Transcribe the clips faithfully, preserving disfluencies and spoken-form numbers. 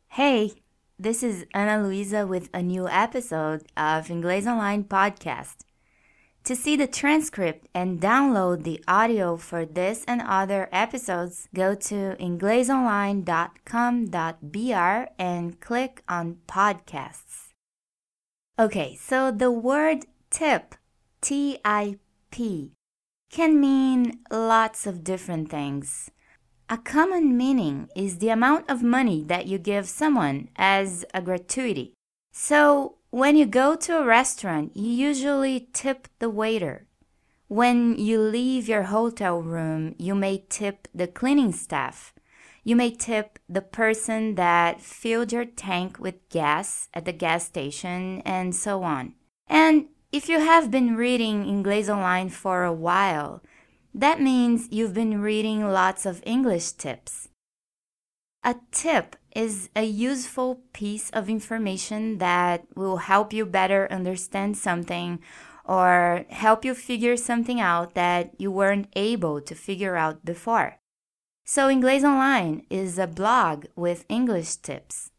Hey, this is Ana Luisa with a new episode of Inglês Online podcast. To see the transcript and download the audio for this and other episodes, go to inglês online dot com dot b r and click on podcasts. Okay, so the word tip, T I P, can mean lots of different things. A common meaning is the amount of money that you give someone as a gratuity. So, when you go to a restaurant, you usually tip the waiter. When you leave your hotel room, you may tip the cleaning staff. You may tip the person that filled your tank with gas at the gas station, and so on. And if you have been reading Inglês Online for a while, that means you've been reading lots of English tips. A tip is a useful piece of information that will help you better understand something or help you figure something out that you weren't able to figure out before. So Inglês Online is a blog with English tips.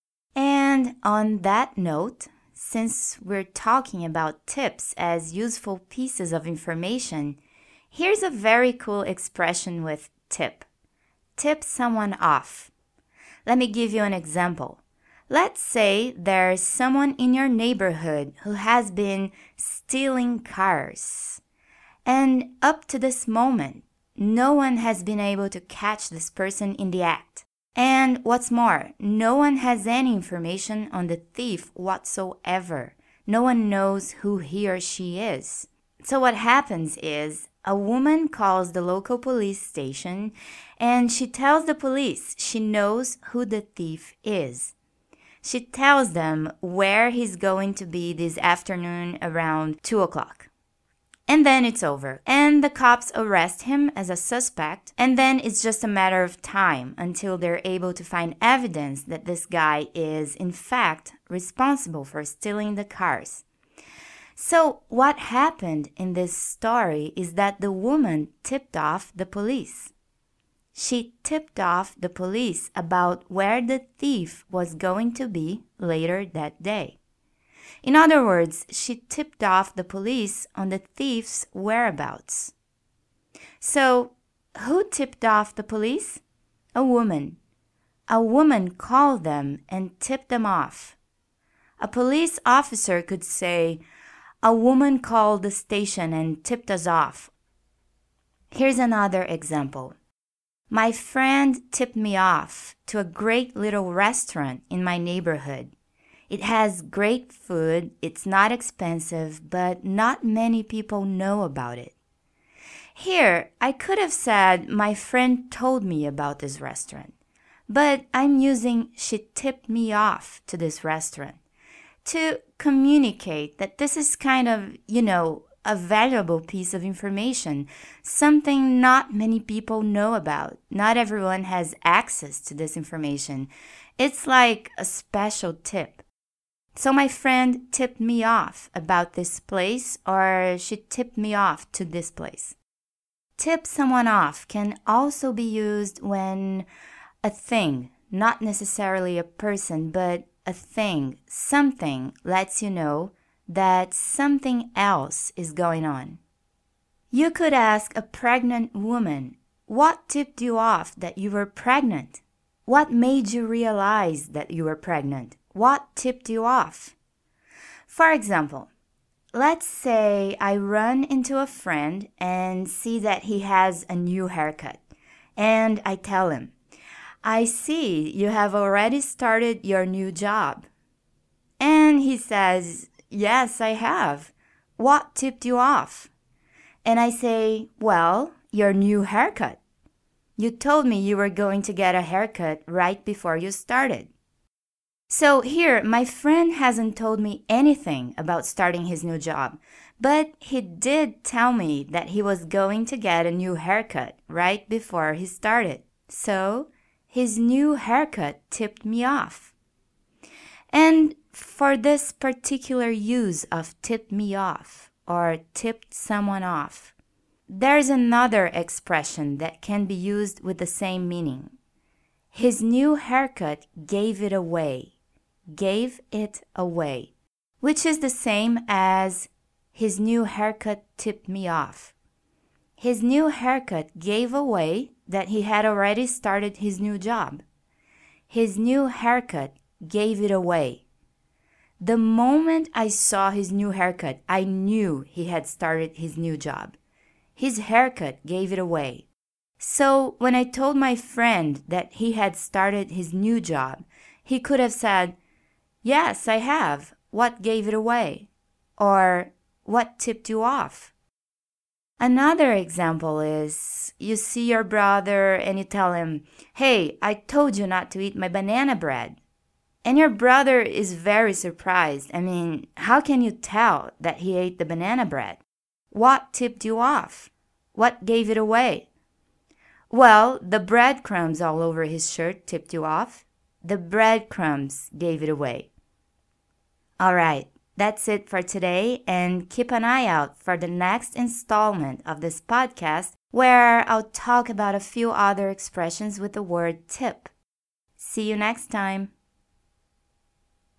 And on that note, since we're talking about tips as useful pieces of information, here's a very cool expression with tip. Tip someone off. Let me give you an example. Let's say there's someone in your neighborhood who has been stealing cars. And up to this moment, no one has been able to catch this person in the act. And what's more, no one has any information on the thief whatsoever. No one knows who he or she is. So what happens is, a woman calls the local police station and she tells the police she knows who the thief is. She tells them where he's going to be this afternoon around two o'clock. And then it's over. And the cops arrest him as a suspect. And then it's just a matter of time until they're able to find evidence that this guy is, in fact, responsible for stealing the cars. So what happened in this story is that the woman tipped off the police. She tipped off the police about where the thief was going to be later that day. In other words, she tipped off the police on the thief's whereabouts. So, who tipped off the police? A woman. A woman called them and tipped them off. A police officer could say, "A woman called the station and tipped us off." Here's another example. My friend tipped me off to a great little restaurant in my neighborhood. It has great food, it's not expensive, but not many people know about it. Here, I could have said my friend told me about this restaurant, but I'm using she tipped me off to this restaurant to communicate that this is kind of, you know, a valuable piece of information, something not many people know about. Not everyone has access to this information. It's like a special tip. So my friend tipped me off about this place, or she tipped me off to this place. Tip someone off can also be used when a thing, not necessarily a person, but a thing, something lets you know that something else is going on. You could ask a pregnant woman, "What tipped you off that you were pregnant? What made you realize that you were pregnant? What tipped you off?" For example, let's say I run into a friend and see that he has a new haircut, and I tell him, "I see you have already started your new job." And he says, "Yes, I have. What tipped you off?" And I say, "Well, your new haircut. You told me you were going to get a haircut right before you started." So here, my friend hasn't told me anything about starting his new job, but he did tell me that he was going to get a new haircut right before he started. So his new haircut tipped me off. And for this particular use of tip me off or tipped someone off, there's another expression that can be used with the same meaning. His new haircut gave it away. Gave it away. Which is the same as his new haircut tipped me off. His new haircut gave away that he had already started his new job. His new haircut gave it away. The moment I saw his new haircut, I knew he had started his new job. His haircut gave it away. So when I told my friend that he had started his new job, he could have said, "Yes, I have. What gave it away?" Or, "What tipped you off?" Another example is, you see your brother and you tell him, "Hey, I told you not to eat my banana bread." And your brother is very surprised. I mean, how can you tell that he ate the banana bread? What tipped you off? What gave it away? Well, the breadcrumbs all over his shirt tipped you off. The breadcrumbs gave it away. All right, that's it for today, and keep an eye out for the next installment of this podcast where I'll talk about a few other expressions with the word tip. See you next time.